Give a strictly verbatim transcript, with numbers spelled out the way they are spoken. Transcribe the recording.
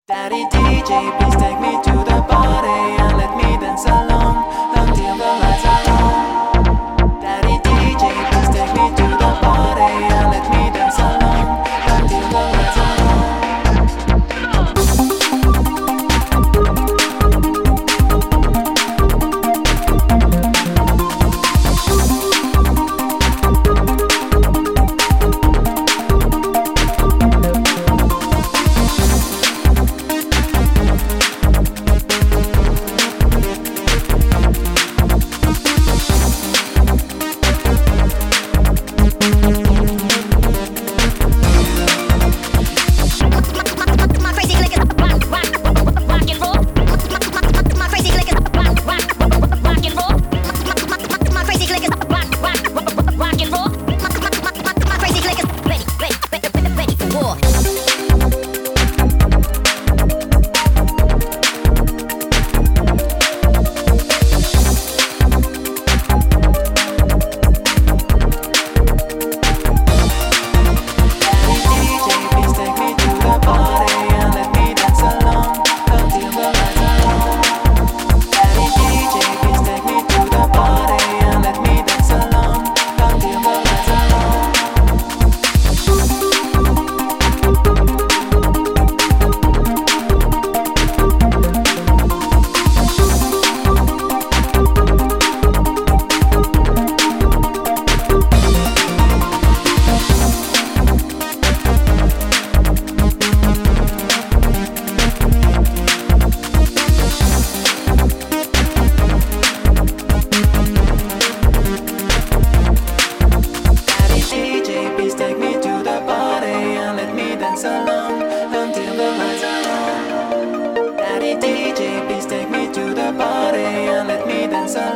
Daddy D J, please take me to the party and let me dance along until the lights are on. Daddy D J, please take me to the party and let me dance along until the lights are on. Dance along until the lights are on. Daddy D J, please take me to the party and let me dance along.